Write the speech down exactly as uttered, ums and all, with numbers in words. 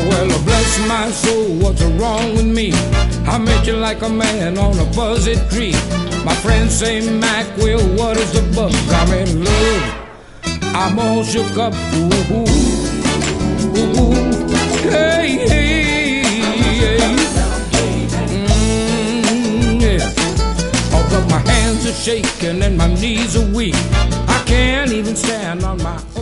well, bless my soul, what's wrong with me? I met you like a man on a fuzzy tree. My friends say, Mac, well, what is the bug? I'm in love, I'm all shook up. Ooh, ooh, ooh, hey, hey, hey. Mm, yeah. Oh, but my hands are shaking and my knees are weak. I can't even stand on my own.